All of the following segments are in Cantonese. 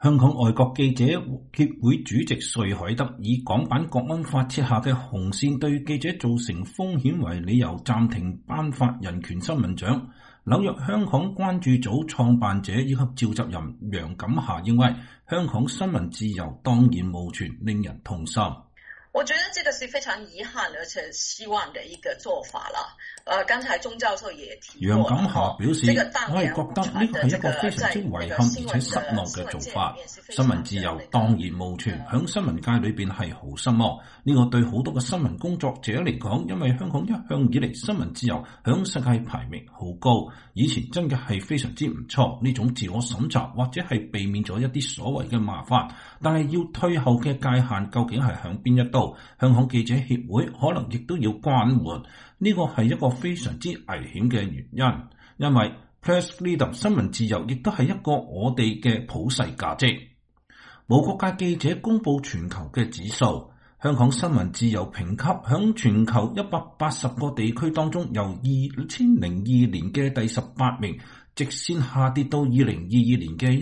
香港外國記者協會主席瑞海德以港版國安法設下嘅紅線對記者造成風險為理由，暫停頒發人權新聞獎。紐約香港關注組創辦者以及召集人楊錦霞認為，香港新聞自由當然無存，令人痛心。 我覺得這個是非常遺憾而且希望的一個做法啦。剛才鐘教授也提過， 楊錦霞表示，我係覺得呢個係一個非常之遺憾而且失望嘅做法。新聞自由當然無存，響新聞界裏邊係好失望。呢個對好多嘅新聞工作者嚟講，因為香港一向以嚟新聞自由響世界排名好高，以前真嘅係非常之唔錯。呢種自我審查或者係避免咗一啲所謂嘅麻煩，但係要退後嘅界限究竟係響邊一度？香港記者協會可能亦都要關門，呢個係一個非常之危險嘅原因，因為 Press Freedom 新聞自由亦都係一個我哋嘅普世價值。無國界記者公布全球嘅指數，香港新聞自由評級響全球180個地區當中，由2002年嘅第18名，直線下跌到2022年嘅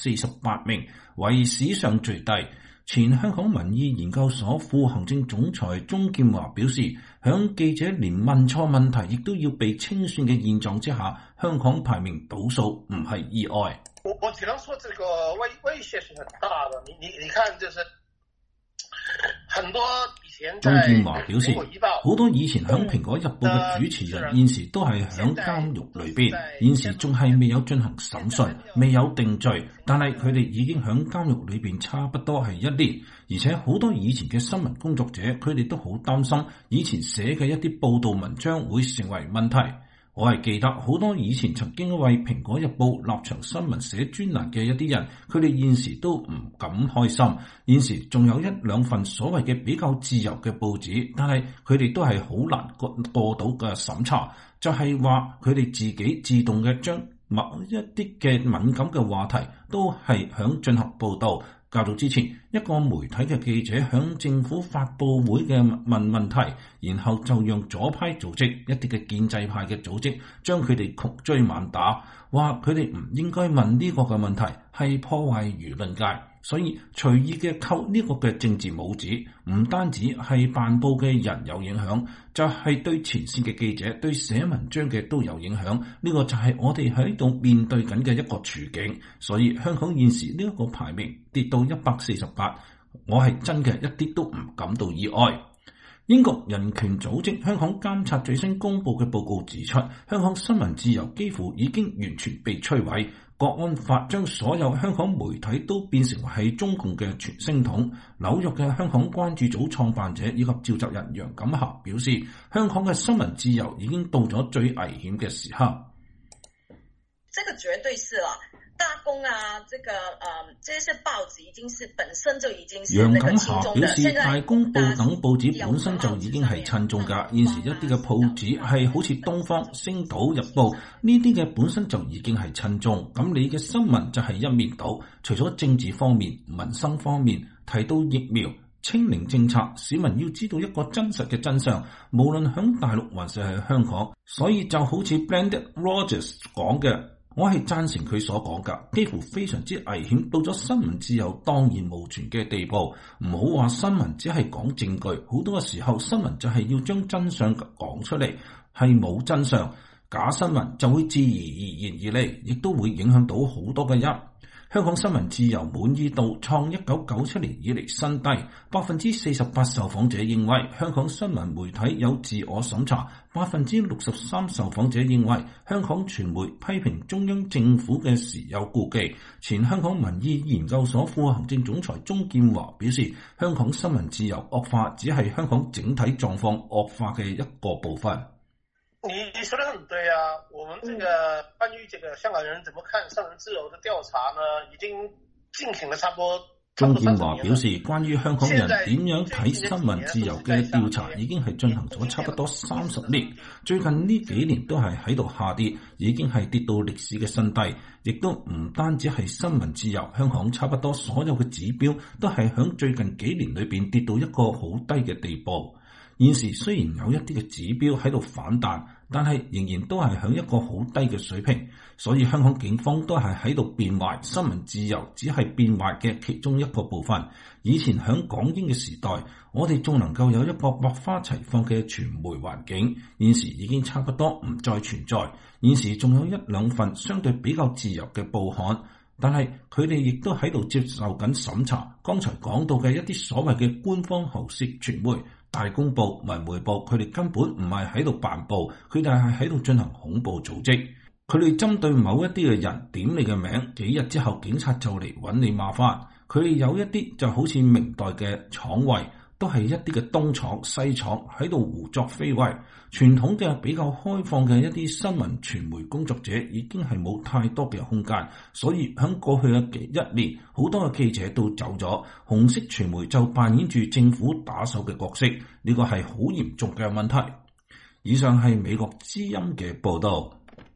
148名，為史上最低。前香港民意研究所副行政總裁鍾劍華表示，響記者連問錯問題亦都要被清算嘅現狀之下，香港排名倒數唔係意外。 我只能說這個威脅是很大的。你看，就是很多以前鍾劍華表示，好多以前響蘋果日報嘅主持人現時都係響監獄裏邊，現時仲係未有進行審訊，未有定罪，但係佢哋已經響監獄裏邊差不多係1年，而且好多以前嘅新聞工作者，佢哋都好擔心以前寫嘅一啲報道文章會成為問題。我係記得好多以前曾經為蘋果日報立場新聞寫專欄嘅一啲人，佢哋現時都唔敢開心。現時仲有1、2份所謂嘅比較自由嘅報紙，但係佢哋都係好難過到嘅審查，就係話佢哋自己自動嘅將某一啲嘅敏感嘅話題都係響進行報道。較早之前，一個媒體嘅記者向政府發佈會嘅問問題，然後就讓左派組織一啲嘅建制派嘅組織將佢哋窮追猛打，話佢哋唔應該問呢個嘅問題，係破壞輿論界。所以隨意嘅扣呢個嘅政治帽子，唔單止係辦報嘅人有影響，就係對前線嘅記者、對寫文章嘅都有影響。呢個就係我哋喺度面對緊嘅一個處境。所以香港現時呢一個排名跌到148，我係真嘅一啲都唔感到意外。英國人權組織香港監察最新公布嘅報告指出，香港新聞自由幾乎已經完全被摧毀。國安法將所有香港媒體都變成為係中共嘅傳聲筒。紐約嘅香港關注組創辦者以及召集人楊錦霞表示，香港嘅新聞自由已經到咗最危險嘅時刻。 這個絕對是啦。大公啊，這些報紙已經是本身就已經是楊錦霞表示，大公報等報紙本身就已經係親中㗎。現時一啲嘅報紙係好似東方、星島日報呢啲嘅本身就已經係親中。咁你嘅新聞就係一面倒，除咗政治方面、民生方面提到疫苗、清零政策，市民要知道一個真實嘅真相，無論響大陸還是係香港。所以就好似 Brendan Rogers 講嘅。我係贊成佢所講㗎，幾乎非常之危險，到咗新聞自由當然無存嘅地步。唔好話新聞只係講證據，好多嘅時候新聞就係要將真相講出嚟，係冇真相，假新聞就會自然而嚟，亦都會影響到好多嘅人。香港新聞自由滿意度創1997年以嚟新低，48%受訪者認為香港新聞媒體有自我審查，63%受訪者認為香港傳媒批評中央政府嘅時有顧忌。前香港民意研究所副行政總裁鍾劍華表示，香港新聞自由惡化只係香港整體狀況惡化嘅一個部分。 你說得很對啊，我們這個關於這個香港人怎麼看新聞自由的調查呢，已經進行了差不多。 鍾劍華表示，關於香港人點樣睇新聞自由嘅調查已經係進行咗差不多30年，最近呢幾年都係喺度下跌，已經係跌到歷史嘅新低，亦都唔單止係新聞自由，香港差不多所有嘅指標都係響最近幾年裏邊跌到一個好低嘅地步。 現時雖然有一啲嘅指標喺度反彈，但係仍然都係響一個好低嘅水平，所以香港警方都係喺度變壞，新聞自由只係變壞嘅其中一個部分。以前響港英嘅時代，我哋仲能夠有一個百花齊放嘅傳媒環境，現時已經差不多唔再存在。現時仲有一兩份相對比較自由嘅報刊，但係佢哋亦都喺度接受緊審查。剛才講到嘅一啲所謂嘅官方喉舌傳媒，大公報、文匯報，佢哋根本唔係喺度辦報，佢哋係喺度進行恐怖組織。佢哋針對某一啲嘅人點你嘅名，幾日之後警察就嚟揾你麻煩。佢哋有一啲就好似明代嘅廠衛，都係一啲嘅東廠西廠喺度胡作非為。傳統嘅比較開放嘅一啲新聞傳媒工作者已經係冇太多嘅空間，所以喺過去嘅一年，好多嘅記者都走咗，紅色傳媒就扮演住政府打手嘅角色，呢個係好嚴重嘅問題。以上係美國之音嘅報道。